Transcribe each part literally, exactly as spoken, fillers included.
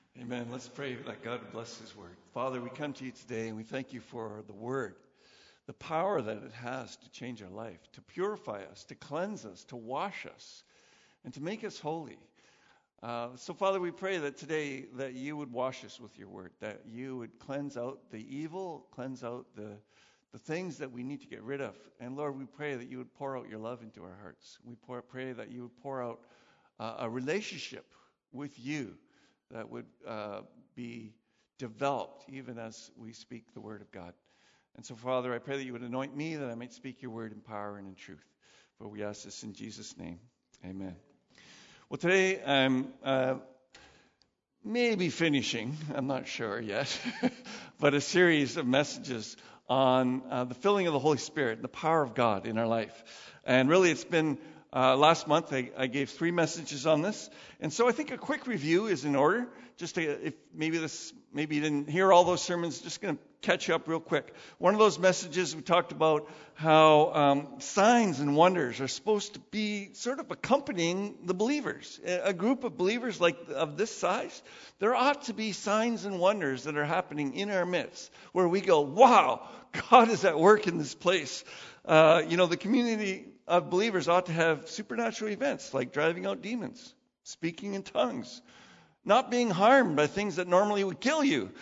Amen. Let's pray that God would bless his word. Father, we come to you today and we thank you for the word, the power that it has to change our life, to purify us, to cleanse us, to wash us, and to make us holy. Uh, so, Father, we pray that today that you would wash us with your word, that you would cleanse out the evil, cleanse out the, the things that we need to get rid of. And, Lord, we pray that you would pour out your love into our hearts. We pour, pray that you would pour out uh, a relationship with you that would uh, be developed even as we speak the word of God. And so, Father, I pray that you would anoint me that I might speak your word in power and in truth. For we ask this in Jesus' name. Amen. Well, today I'm uh, maybe finishing, I'm not sure yet, but a series of messages on uh, the filling of the Holy Spirit, the power of God in our life. And really it's been Uh, last month, I, I gave three messages on this, and so I think a quick review is in order. Just to, if maybe this, maybe you didn't hear all those sermons, just going to catch you up real quick. One of those messages we talked about how um, signs and wonders are supposed to be sort of accompanying the believers. A group of believers like of this size, there ought to be signs and wonders that are happening in our midst, where we go, "Wow, God is at work in this place." Uh, you know, the community of believers ought to have supernatural events like driving out demons, speaking in tongues, not being harmed by things that normally would kill you,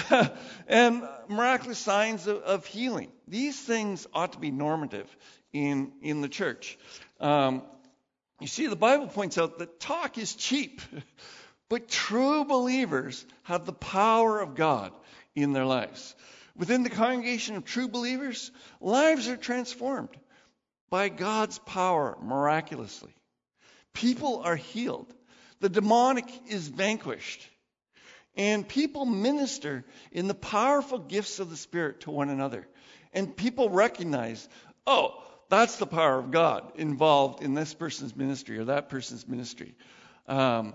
and miraculous signs of, of healing. These things ought to be normative in, in the church. Um, you see, the Bible points out that talk is cheap, but true believers have the power of God in their lives. Within the congregation of true believers, lives are transformed by God's power miraculously. People are healed. The demonic is vanquished. And people minister in the powerful gifts of the Spirit to one another. And people recognize, oh, that's the power of God involved in this person's ministry or that person's ministry. Um,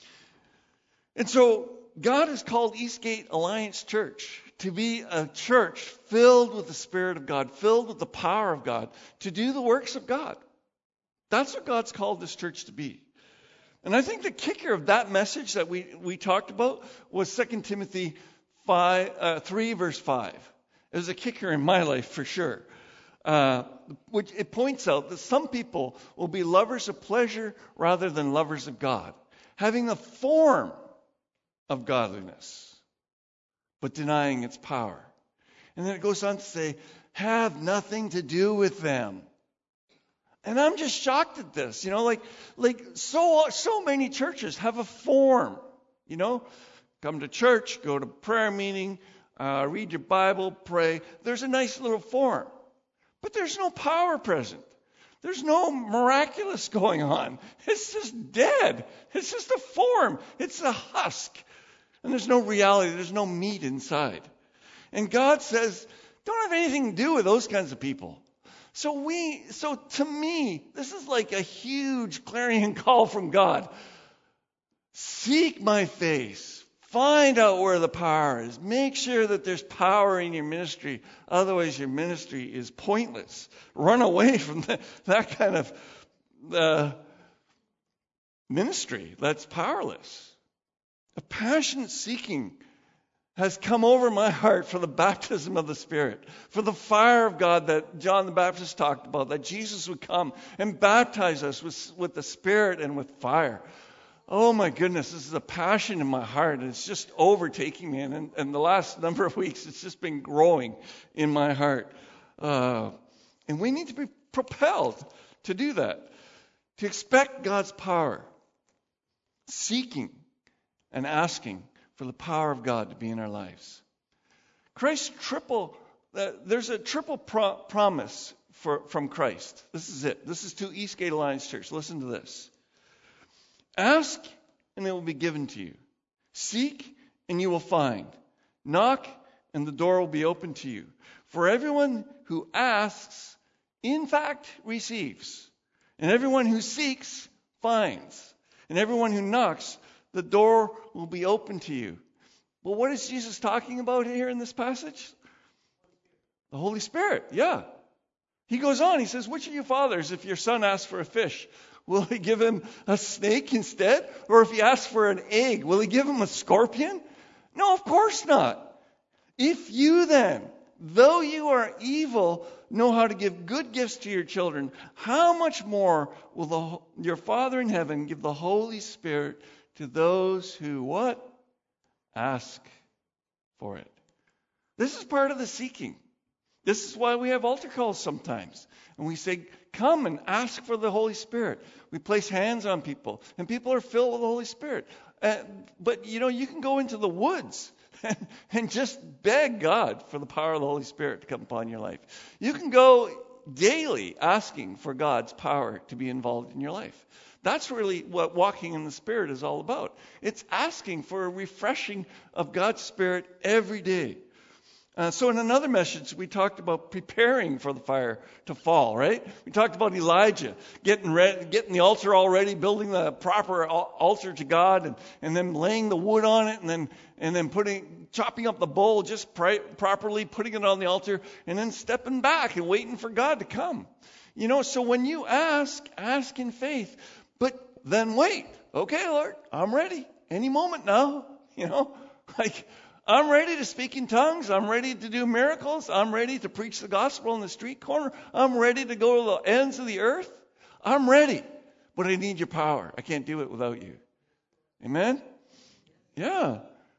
and so God has called Eastgate Alliance Church to be a church filled with the Spirit of God, filled with the power of God, to do the works of God. That's what God's called this church to be. And I think the kicker of that message that we, we talked about was Second Timothy five, uh, three, verse five. It was a kicker in my life for sure. Uh, which it points out that some people will be lovers of pleasure rather than lovers of God, having the form of godliness, but denying its power. And then it goes on to say, have nothing to do with them. And I'm just shocked at this. You know, like, like so, so many churches have a form, you know, come to church, go to prayer meeting, uh, read your Bible, pray. There's a nice little form, but there's no power present. There's no miraculous going on. It's just dead. It's just a form. It's a husk. And there's no reality. There's no meat inside. And God says, don't have anything to do with those kinds of people. So we, so to me, this is like a huge clarion call from God. Seek my face. Find out where the power is. Make sure that there's power in your ministry. Otherwise, your ministry is pointless. Run away from that, that kind of uh, ministry that's powerless. A passionate seeking has come over my heart for the baptism of the Spirit, for the fire of God that John the Baptist talked about, that Jesus would come and baptize us with, with the Spirit and with fire. Oh my goodness, this is a passion in my heart, and it's just overtaking me. And, and the last number of weeks, it's just been growing in my heart. Uh, and we need to be propelled to do that, to expect God's power, seeking and asking for the power of God to be in our lives. Christ triple, uh, there's a triple pro- promise for, from Christ. This is it. This is to Eastgate Alliance Church. Listen to this. Ask, and it will be given to you. Seek, and you will find. Knock, and the door will be open to you. For everyone who asks, in fact, receives. And everyone who seeks, finds. And everyone who knocks, the door will be open to you. Well, what is Jesus talking about here in this passage? The Holy Spirit, yeah. He goes on, he says, which of you fathers, if your son asks for a fish, will he give him a snake instead? Or if he asks for an egg, will he give him a scorpion? No, of course not. If you then, though you are evil, know how to give good gifts to your children, how much more will the, your Father in heaven give the Holy Spirit to those who what? Ask for it. This is part of the seeking. This is why we have altar calls sometimes. And we say, come and ask for the Holy Spirit. We place hands on people, and people are filled with the Holy Spirit. Uh, but, you know, you can go into the woods and, and just beg God for the power of the Holy Spirit to come upon your life. You can go daily asking for God's power to be involved in your life. That's really what walking in the Spirit is all about. It's asking for a refreshing of God's Spirit every day. Uh, so in another message, we talked about preparing for the fire to fall, right? We talked about Elijah getting ready, getting the altar all ready, building the proper al- altar to God, and, and then laying the wood on it, and then and then putting chopping up the bowl just pri- properly, putting it on the altar, and then stepping back and waiting for God to come. You know, so when you ask, ask in faith, but then wait. Okay, Lord, I'm ready. Any moment now, you know, like. I'm ready to speak in tongues. I'm ready to do miracles. I'm ready to preach the gospel on the street corner. I'm ready to go to the ends of the earth. I'm ready. But I need your power. I can't do it without you. Amen? Yeah.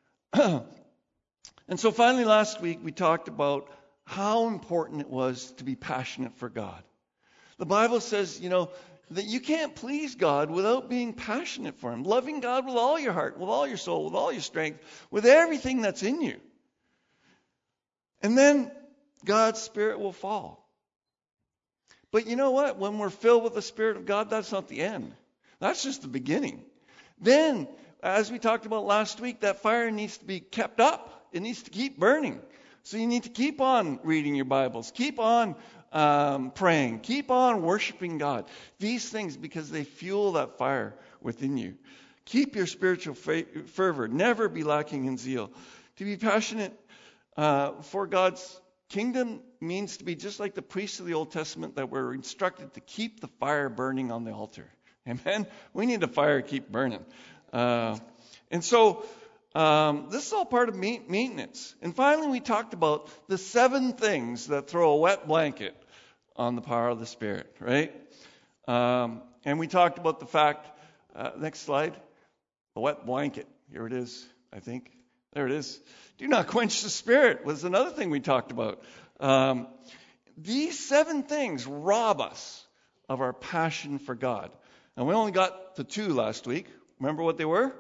And so finally last week we talked about how important it was to be passionate for God. The Bible says, you know, that you can't please God without being passionate for Him. Loving God with all your heart, with all your soul, with all your strength, with everything that's in you. And then God's Spirit will fall. But you know what? When we're filled with the Spirit of God, that's not the end. That's just the beginning. Then, as we talked about last week, that fire needs to be kept up. It needs to keep burning. So you need to keep on reading your Bibles. Keep on Um, praying. Keep on worshiping God. These things, because they fuel that fire within you. Keep your spiritual fa- fervor. Never be lacking in zeal. To be passionate uh, for God's kingdom means to be just like the priests of the Old Testament that were instructed to keep the fire burning on the altar. Amen? We need the fire to keep burning. Uh, and so, Um, this is all part of maintenance. And finally, we talked about the seven things that throw a wet blanket on the power of the Spirit, right? Um, and we talked about the fact, uh, next slide, the wet blanket. Here it is, I think. There it is. Do not quench the Spirit was another thing we talked about. Um, these seven things rob us of our passion for God. And we only got the two last week. Remember what they were?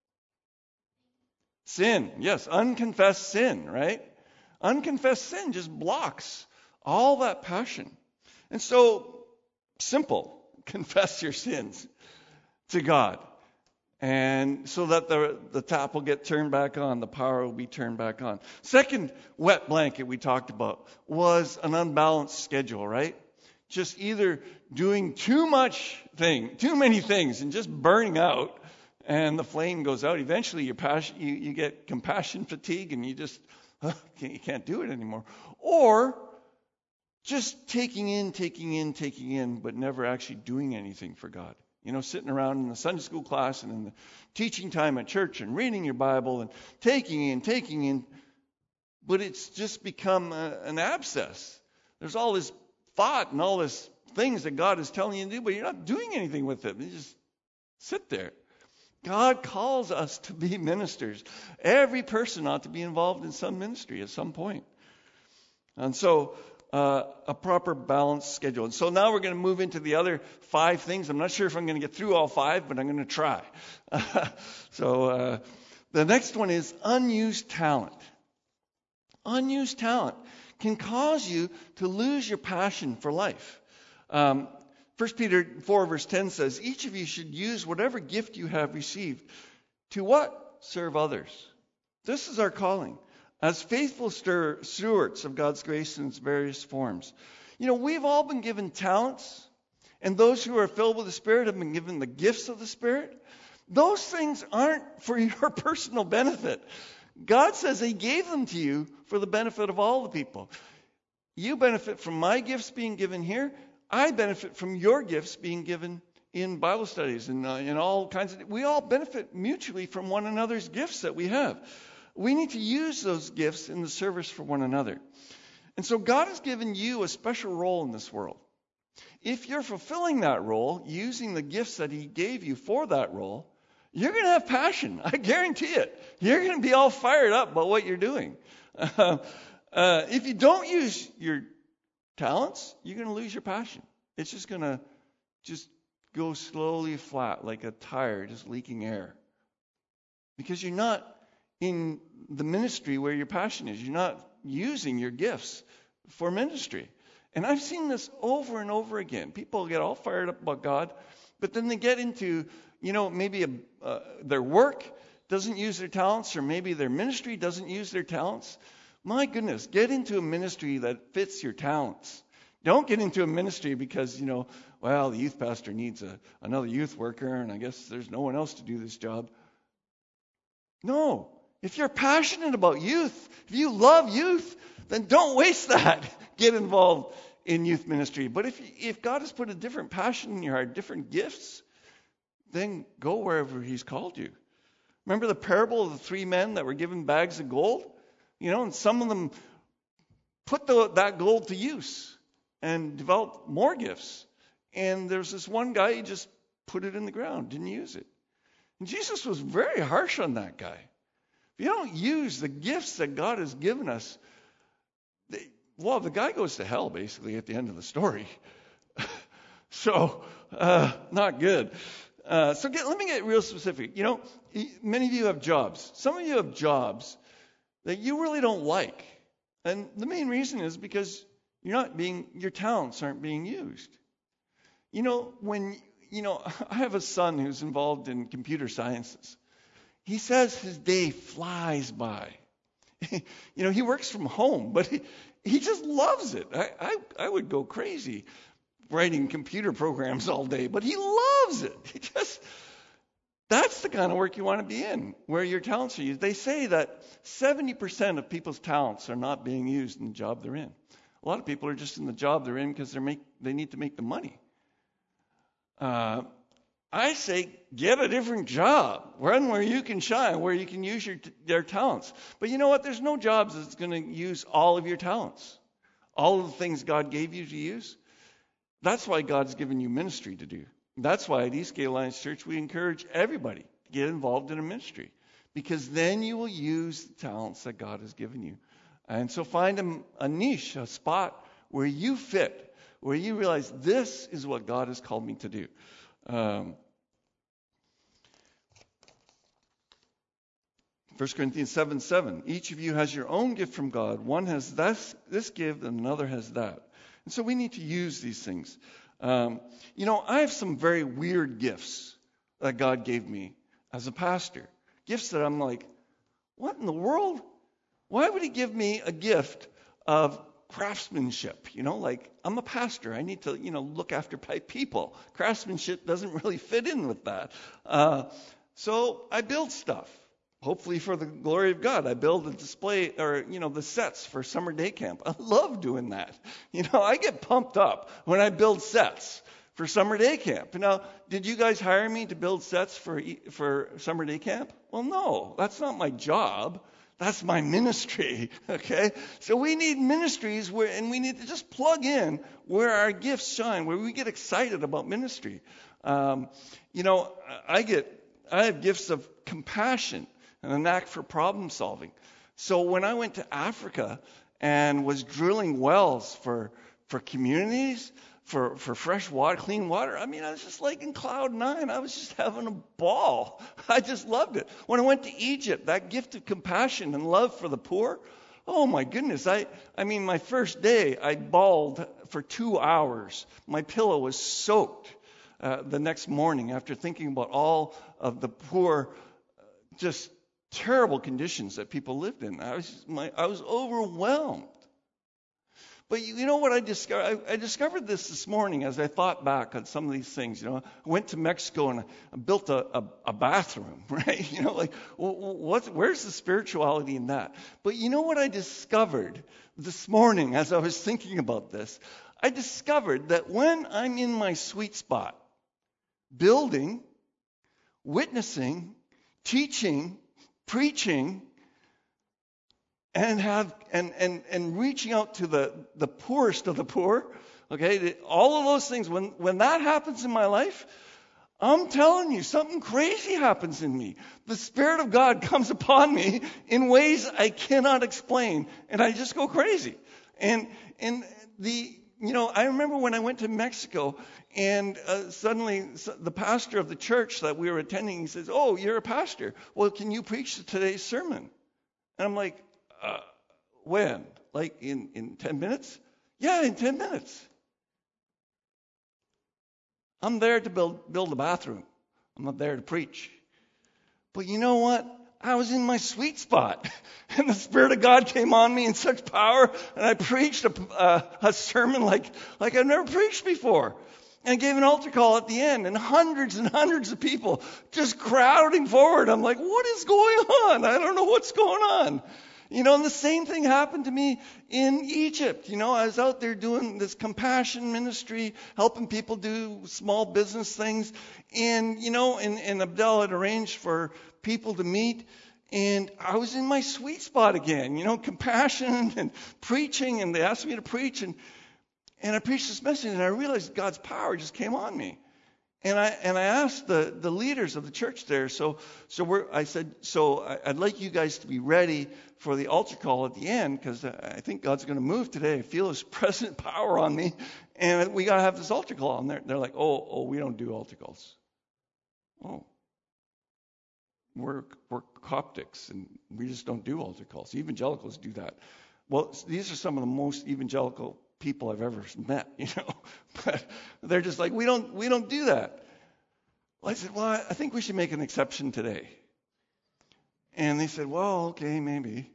Sin, yes, unconfessed sin, right? Unconfessed sin just blocks all that passion. And so, simple, confess your sins to God. And so that the, the tap will get turned back on, the power will be turned back on. Second wet blanket we talked about was an unbalanced schedule, right? Just either doing too much thing, too many things and just burning out. And the flame goes out. Eventually, your passion, you, you get compassion fatigue, and you just uh, can't, you can't do it anymore. Or just taking in, taking in, taking in, but never actually doing anything for God. You know, sitting around in the Sunday school class and in the teaching time at church and reading your Bible and taking in, taking in, but it's just become a, an abscess. There's all this thought and all this things that God is telling you to do, but you're not doing anything with it. You just sit there. God calls us to be ministers. Every person ought to be involved in some ministry at some point. And so, uh, a proper balanced schedule. And so now we're going to move into the other five things. I'm not sure if I'm going to get through all five, but I'm going to try. so, uh, the next one is unused talent. Unused talent can cause you to lose your passion for life. Um, First Peter four verse ten says, each of you should use whatever gift you have received to what? Serve others. This is our calling as faithful stewards of God's grace in its various forms. You know, we've all been given talents, and those who are filled with the Spirit have been given the gifts of the Spirit. Those things aren't for your personal benefit. God says He gave them to you for the benefit of all the people. You benefit from my gifts being given here. I benefit from your gifts being given in Bible studies and uh, in all kinds of, we all benefit mutually from one another's gifts that we have. We need to use those gifts in the service for one another. And so God has given you a special role in this world. If you're fulfilling that role, using the gifts that he gave you for that role, you're going to have passion. I guarantee it. You're going to be all fired up about what you're doing. Uh, uh, if you don't use your talents, you're going to lose your passion. It's just going to just go slowly flat like a tire just leaking air. Because you're not in the ministry where your passion is. You're not using your gifts for ministry. And I've seen this over and over again. People get all fired up about God, but then they get into, you know, maybe a, uh, their work doesn't use their talents, or maybe their ministry doesn't use their talents. My goodness, get into a ministry that fits your talents. Don't get into a ministry because, you know, well, the youth pastor needs a, another youth worker, and I guess there's no one else to do this job. No. If you're passionate about youth, if you love youth, then don't waste that. Get involved in youth ministry. But if if God has put a different passion in your heart, different gifts, then go wherever he's called you. Remember the parable of the three men that were given bags of gold? You know, and some of them put the, that gold to use and developed more gifts. And there's this one guy, he just put it in the ground, didn't use it. And Jesus was very harsh on that guy. If you don't use the gifts that God has given us, they, well, the guy goes to hell, basically, at the end of the story. so, uh, not good. Uh, so get, let me get real specific. You know, many of you have jobs. Some of you have jobs that you really don't like. And the main reason is because you're not being, your talents aren't being used. You know, when, you know, I have a son who's involved in computer sciences. He says his day flies by. you know, he works from home, but he, he just loves it. I, I, I would go crazy writing computer programs all day, but he loves it. He just, that's the kind of work you want to be in, where your talents are used. They say that seventy percent of people's talents are not being used in the job they're in. A lot of people are just in the job they're in because they make they need to make the money. Uh, I say get a different job. Run where you can shine, where you can use your their talents. But you know what? There's no jobs that's going to use all of your talents. All of the things God gave you to use. That's why God's given you ministry to do. That's why at Eastgate Alliance Church we encourage everybody to get involved in a ministry. Because then you will use the talents that God has given you. And so find a, a niche, a spot where you fit, where you realize this is what God has called me to do. Um, First Corinthians seven seven. Each of you has your own gift from God. One has this, this gift and another has that. And so we need to use these things. Um, you know, I have some very weird gifts that God gave me as a pastor. Gifts that I'm like, what in the world? Why would he give me a gift of craftsmanship? You know, like, I'm a pastor. I need to, you know, look after people. Craftsmanship doesn't really fit in with that. Uh, so I build stuff, hopefully for the glory of God. I build a display, or, you know, the sets for summer day camp. I love doing that. You know, I get pumped up when I build sets for summer day camp. Now, did you guys hire me to build sets for for summer day camp? Well, no, that's not my job. That's my ministry, okay? So we need ministries where, and we need to just plug in where our gifts shine, where we get excited about ministry. Um, you know, I get, I have gifts of compassion and a knack for problem solving. So when I went to Africa and was drilling wells for for communities, for, for fresh water, clean water, I mean, I was just like in cloud nine. I was just having a ball. I just loved it. When I went to Egypt, that gift of compassion and love for the poor, oh my goodness. I, I mean, my first day, I bawled for two hours. My pillow was soaked uh, the next morning after thinking about all of the poor, uh, just terrible conditions that people lived in. I was, my, I was overwhelmed. But you know what I discovered? I, I discovered this this morning as I thought back on some of these things. You know, I went to Mexico and I built a, a, a bathroom, right? You know, like, what, where's the spirituality in that? But you know what I discovered this morning as I was thinking about this? I discovered that when I'm in my sweet spot, building, witnessing, teaching, preaching, and have and and and reaching out to the the poorest of the poor. Okay, all of those things. When when that happens in my life, I'm telling you, something crazy happens in me. The Spirit of God comes upon me in ways I cannot explain, and I just go crazy. And and the you know, I remember when I went to Mexico, and uh, suddenly the pastor of the church that we were attending, he says, "Oh, you're a pastor. Well, can you preach today's sermon?" And I'm like, uh, "When? Like in in ten minutes?" "Yeah, in ten minutes." I'm there to build build a bathroom. I'm not there to preach. But you know what? I was in my sweet spot. And the Spirit of God came on me in such power. And I preached a, uh, a sermon like, like I've never preached before. And I gave an altar call at the end. And hundreds and hundreds of people just crowding forward. I'm like, what is going on? I don't know what's going on. You know, and the same thing happened to me in Egypt. You know, I was out there doing this compassion ministry, helping people do small business things. And, you know, and, and Abdel had arranged for people to meet. And I was in my sweet spot again, you know, compassion and preaching. And they asked me to preach. And, and I preached this message, and I realized God's power just came on me. And I and I asked the, the leaders of the church there, so so we're, I said, so I'd like you guys to be ready for the altar call at the end, because I think God's going to move today. I feel His present power on me, and we got to have this altar call. And they're, they're like, oh, oh, we don't do altar calls. Oh, we're we're Coptics, and we just don't do altar calls. Evangelicals do that. Well, these are some of the most evangelical people I've ever met, you know, but they're just like, we don't, we don't do that. Well, I said, well, I think we should make an exception today. And they said, well, okay, maybe.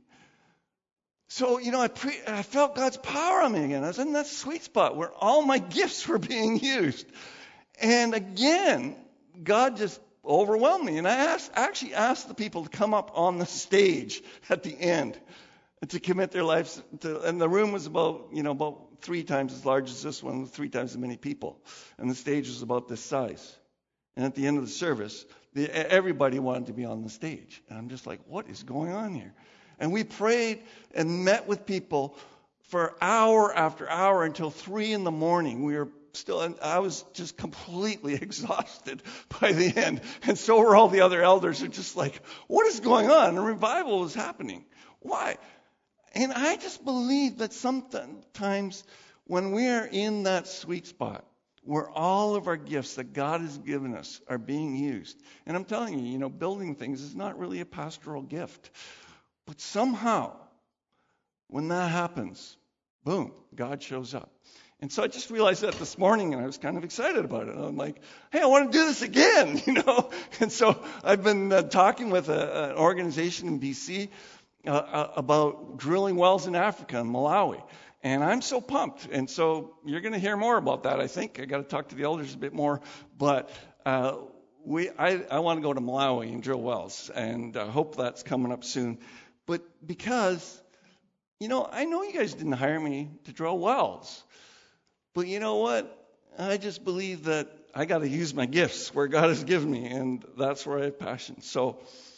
So, you know, I pre- I felt God's power on me again. I was in that sweet spot where all my gifts were being used. And again, God just overwhelmed me. And I asked, actually asked the people to come up on the stage at the end to commit their lives to, and the room was about, you know, about three times as large as this one, with three times as many people. And the stage was about this size. And at the end of the service, the, everybody wanted to be on the stage. And I'm just like, what is going on here? And we prayed and met with people for hour after hour until three in the morning. We were still, and I was just completely exhausted by the end. And so were all the other elders who are just like, what is going on? And a revival was happening. Why? And I just believe that sometimes when we are in that sweet spot, where all of our gifts that God has given us are being used. And I'm telling you, you know, building things is not really a pastoral gift. But somehow, when that happens, boom, God shows up. And so I just realized that this morning, and I was kind of excited about it. I'm like, hey, I want to do this again, you know. And so I've been uh, talking with a, an organization in B C Uh, uh, about drilling wells in Africa, in Malawi. And I'm so pumped. And so you're going to hear more about that, I think. I got to talk to the elders a bit more. But uh, we, I, I want to go to Malawi and drill wells. And I uh, hope that's coming up soon. But because, you know, I know you guys didn't hire me to drill wells. But you know what? I just believe that I got to use my gifts where God has given me. And that's where I have passion. So,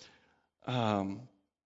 um,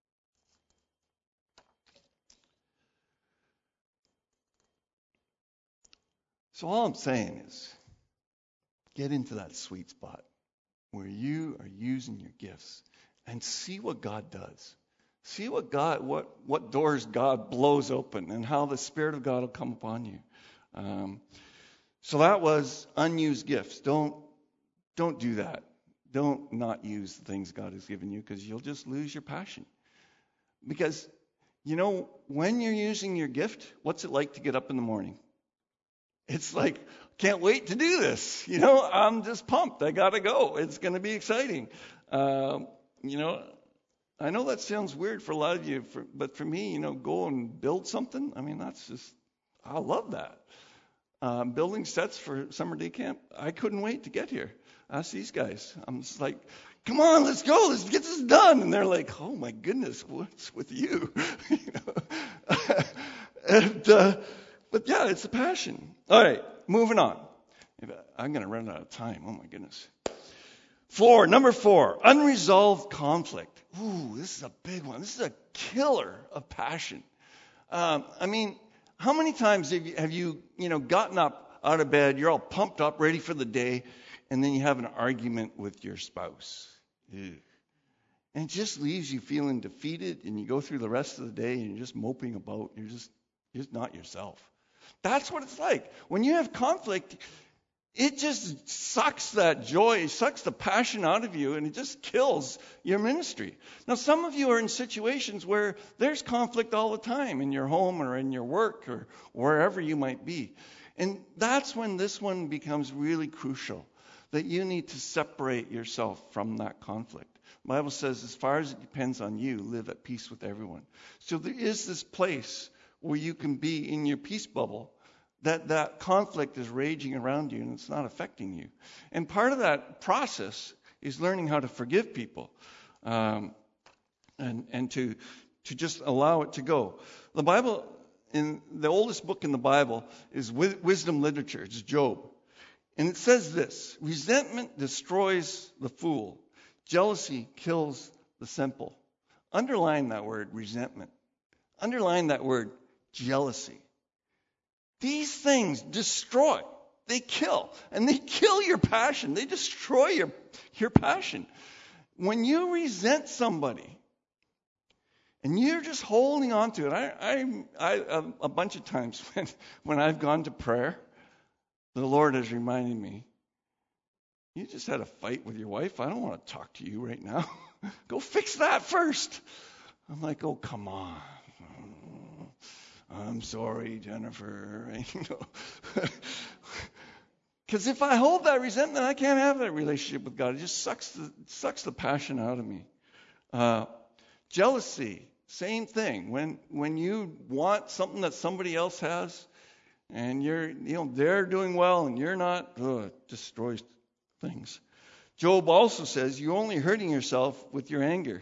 So all I'm saying is, get into that sweet spot where you are using your gifts and see what God does. See what God, what what doors God blows open, and how the Spirit of God will come upon you. Um, so that was unused gifts. Don't don't do that. Don't not use the things God has given you, because you'll just lose your passion. Because, you know, when you're using your gift, what's it like to get up in the morning? It's like, can't wait to do this. You know, I'm just pumped. I got to go. It's going to be exciting. Um, you know, I know that sounds weird for a lot of you, for, but for me, you know, go and build something. I mean, that's just, I love that. Um, building sets for summer day camp. I couldn't wait to get here. Ask these guys. I'm just like, come on, let's go. Let's get this done. And they're like, oh my goodness, what's with you? you know? and, uh, But yeah, it's a passion. All right, moving on. I'm going to run out of time. Oh my goodness. Four, number four, unresolved conflict. Ooh, this is a big one. This is a killer of passion. Um, I mean, how many times have you, have you, you know, gotten up out of bed, you're all pumped up, ready for the day, and then you have an argument with your spouse? Ew. And it just leaves you feeling defeated, and you go through the rest of the day, and you're just moping about. You're just, you're just not yourself. That's what it's like. When you have conflict, it just sucks that joy, it sucks the passion out of you, and it just kills your ministry. Now, some of you are in situations where there's conflict all the time in your home or in your work or wherever you might be. And that's when this one becomes really crucial, that you need to separate yourself from that conflict. The Bible says, as far as it depends on you, live at peace with everyone. So there is this place where you can be in your peace bubble, that that conflict is raging around you and it's not affecting you. And part of that process is learning how to forgive people um, and, and to, to just allow it to go. The Bible, in the oldest book in the Bible, is wisdom literature. It's Job. And it says this: resentment destroys the fool. Jealousy kills the simple. Underline that word, resentment. Underline that word, jealousy. These things destroy. They kill. And they kill your passion. They destroy your, your passion. When you resent somebody and you're just holding on to it, I, I, I a bunch of times when, when I've gone to prayer, the Lord has reminded me, you just had a fight with your wife. I don't want to talk to you right now. Go fix that first. I'm like, oh, come on. I'm sorry, Jennifer. You know, because if I hold that resentment, I can't have that relationship with God. It just sucks the sucks the passion out of me. Uh, jealousy, same thing. When when you want something that somebody else has, and you're you know they're doing well and you're not, ugh, it destroys things. Job also says you're only hurting yourself with your anger.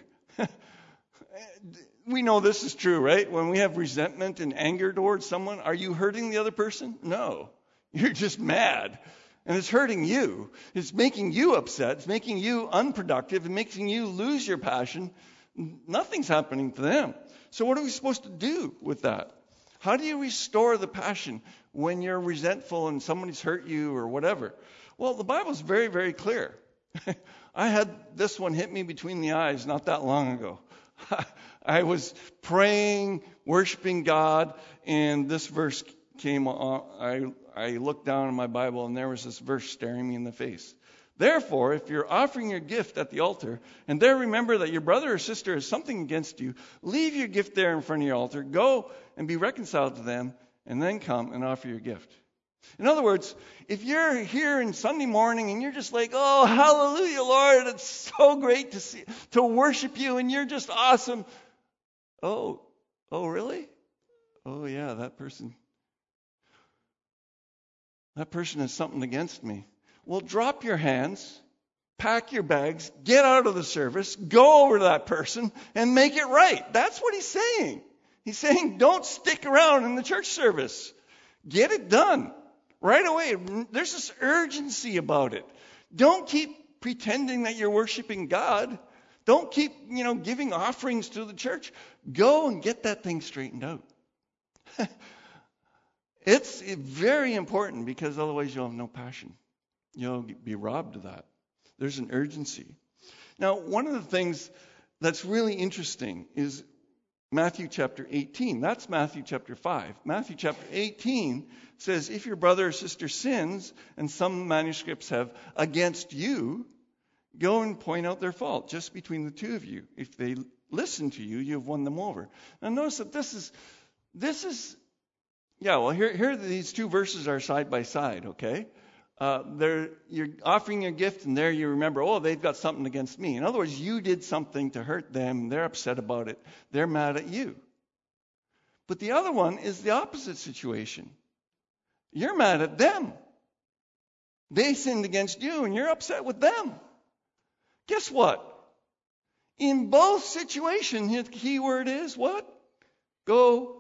We know this is true, right? When we have resentment and anger towards someone, are you hurting the other person? No. You're just mad. And it's hurting you. It's making you upset. It's making you unproductive. It's making you lose your passion. Nothing's happening to them. So what are we supposed to do with that? How do you restore the passion when you're resentful and somebody's hurt you or whatever? Well, the Bible's very, very clear. I had this one hit me between the eyes not that long ago. I was praying, worshiping God, and this verse came on. I, I looked down in my Bible, and there was this verse staring me in the face. Therefore, if you're offering your gift at the altar, and there remember that your brother or sister has something against you, leave your gift there in front of your altar, go and be reconciled to them, and then come and offer your gift. In other words, if you're here on Sunday morning and you're just like, oh, hallelujah, Lord, it's so great to see, to worship you, and you're just awesome. Oh, oh, really? Oh, yeah, that person, that person has something against me. Well, drop your hands, pack your bags, get out of the service, go over to that person and make it right. That's what he's saying. He's saying, don't stick around in the church service. Get it done right away. There's this urgency about it. Don't keep pretending that you're worshiping God. Don't keep, you know, giving offerings to the church. Go and get that thing straightened out. It's very important, because otherwise you'll have no passion. You'll be robbed of that. There's an urgency. Now, one of the things that's really interesting is Matthew chapter eighteen. That's Matthew chapter five. Matthew chapter eighteen says, if your brother or sister sins, and some manuscripts have against you, go and point out their fault just between the two of you. If they listen to you, you've won them over. Now notice that this is, this is, yeah, well, here, here these two verses are side by side, okay? Uh, they're, you're offering a gift, and there you remember, oh, they've got something against me. In other words, you did something to hurt them. They're upset about it. They're mad at you. But the other one is the opposite situation. You're mad at them. They sinned against you, and you're upset with them. Guess what? In both situations, the key word is what? Go.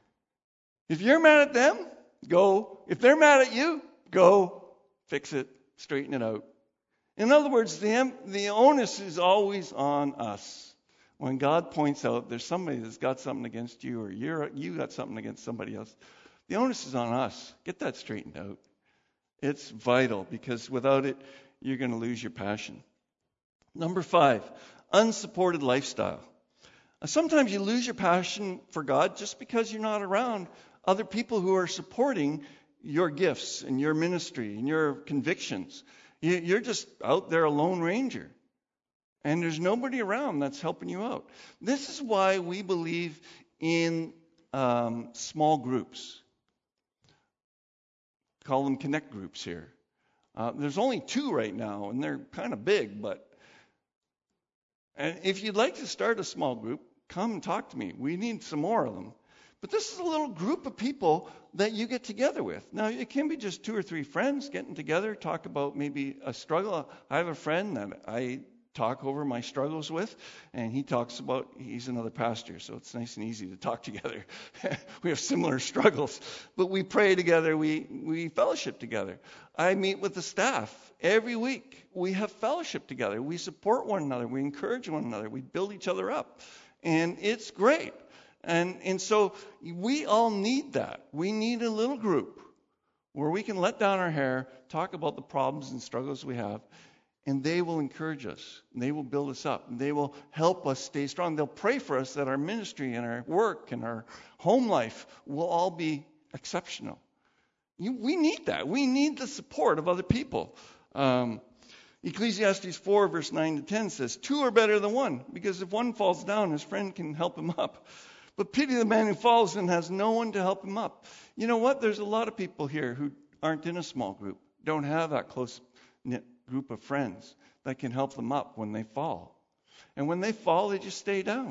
If you're mad at them, go. If they're mad at you, go. Fix it. straighten it out. In other words, the, em- the onus is always on us. When God points out there's somebody that's got something against you, or you're, you got something against somebody else, the onus is on us. Get that straightened out. It's vital, because without it, you're going to lose your passion. Number five, unsupported lifestyle. Sometimes you lose your passion for God just because you're not around other people who are supporting your gifts and your ministry and your convictions. You're just out there a lone ranger, and there's nobody around that's helping you out. This is why we believe in um, small groups. Call them connect groups here. Uh, there's only two right now, and they're kind of big, but and if you'd like to start a small group, come and talk to me. We need some more of them. But this is a little group of people that you get together with. Now, it can be just two or three friends getting together, talk about maybe a struggle. I have a friend that I talk over my struggles with, and he talks about, he's another pastor, so it's nice and easy to talk together. We have similar struggles, but we pray together, we, we fellowship together. I meet with the staff every week. We have fellowship together. We support one another. We encourage one another. We build each other up, and it's great. And, and so we all need that. We need a little group where we can let down our hair, talk about the problems and struggles we have, and they will encourage us. They will build us up. They will help us stay strong. They'll pray for us that our ministry and our work and our home life will all be exceptional. You, we need that. We need the support of other people. Um, Ecclesiastes four, verse nine to ten says, two are better than one, because if one falls down, his friend can help him up. But pity the man who falls and has no one to help him up. You know what? There's a lot of people here who aren't in a small group, don't have that close-knit group of friends that can help them up when they fall. And when they fall, they just stay down.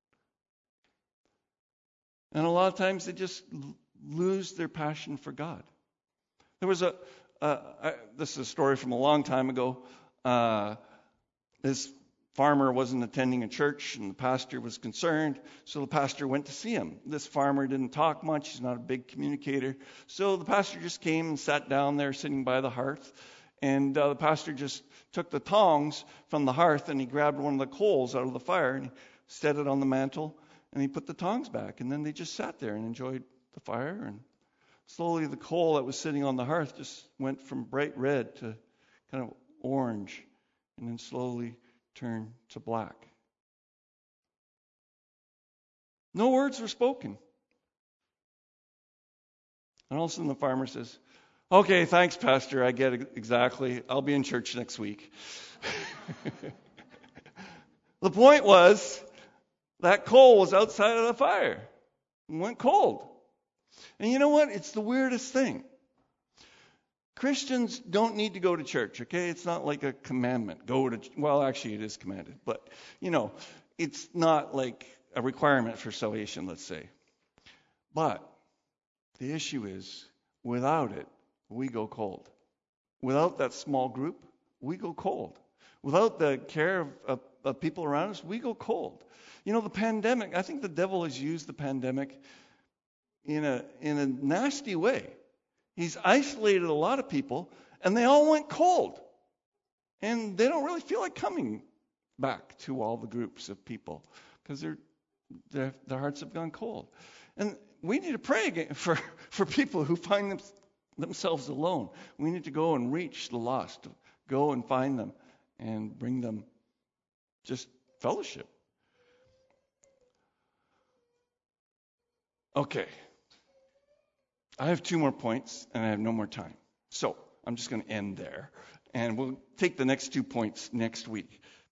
And a lot of times they just l- lose their passion for God. There was a, uh, I, this is a story from a long time ago. Uh, this farmer wasn't attending a church, and the pastor was concerned, so the pastor went to see him. This farmer didn't talk much. He's not a big communicator. So the pastor just came and sat down there sitting by the hearth, and uh, the pastor just took the tongs from the hearth, and he grabbed one of the coals out of the fire, and he set it on the mantle, and he put the tongs back, and then they just sat there and enjoyed the fire, and slowly the coal that was sitting on the hearth just went from bright red to kind of orange, and then slowly turned to black. No words were spoken. And all of a sudden the farmer says, okay, thanks, Pastor. I get it exactly. I'll be in church next week. The point was that coal was outside of the fire and went cold. And you know what? It's the weirdest thing. Christians don't need to go to church, okay? It's not like a commandment. Go to, well, actually it is commanded, but, you know, it's not like a requirement for salvation, let's say. But the issue is, without it, we go cold. Without that small group, we go cold. Without the care of, of, of people around us, we go cold. You know, the pandemic, I think the devil has used the pandemic in a in a nasty way. He's isolated a lot of people, and they all went cold. And they don't really feel like coming back to all the groups of people because their their their hearts have gone cold. And we need to pray again for, for people who find them, themselves alone. We need to go and reach the lost, go and find them and bring them just fellowship. Okay. I have two more points, and I have no more time. So I'm just going to end there. And we'll take the next two points next week.